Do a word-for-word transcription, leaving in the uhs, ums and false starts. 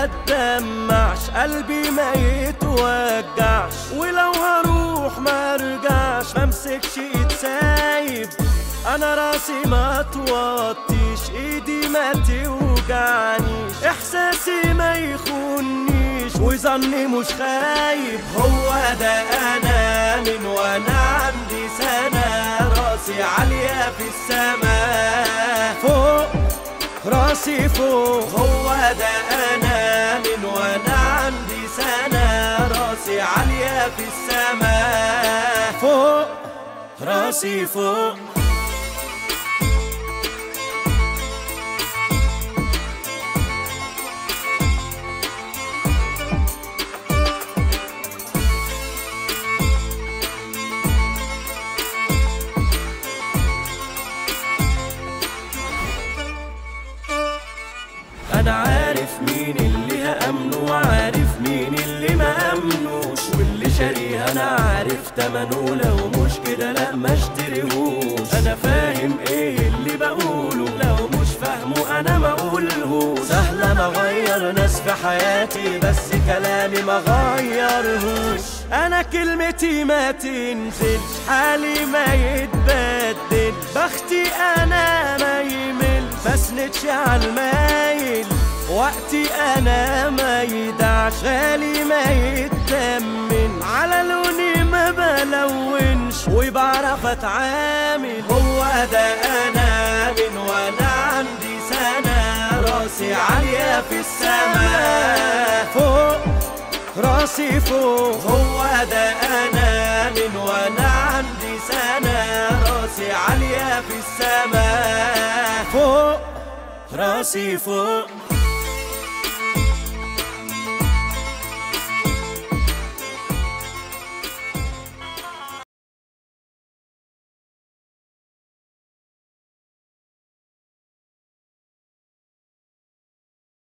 اتدمعش، قلبي ما يتوجعش، ولو هروح ما ارجعش، ممسكش ايد سايب، انا راسي ما توطيش، ايدي ما توجعنيش، احساسي ما يخونيش، وظني مش خايب. هو ده انا من وانا عندي سنة، راسي عالية في السماء، فوق راسي فوق. هو ده انا من وانا عندي سنة، راسي عالية في السماء، فوق راسي فوق. أنا عارف مين اللي هأمنه، وعارف مين اللي ما أمنوش، واللي شاريه أنا عارف تمنه، لو مش كده لأ ما اشتريهوش. أنا فاهم إيه اللي بقوله، لو مش فاهمه أنا ما أقولهوش. سهل أنا أغير ناس في حياتي، بس كلامي ما غيرهوش. أنا كلمتي ما تنزلش، حالي ما يتبدل، بختي أنا ما يمل، بسندش عالمايل، وقتي انا ما يدعش، غالي ما يتمن، على لوني ما بلونش، وبعرف اتعامل. هو ده انا من وانا عندي سنة، راسي عالية في السماء، فوق راسي فوق. هو ده انا من وانا عندي سنة، راسي عالية في السماء، فوق راسي فوق.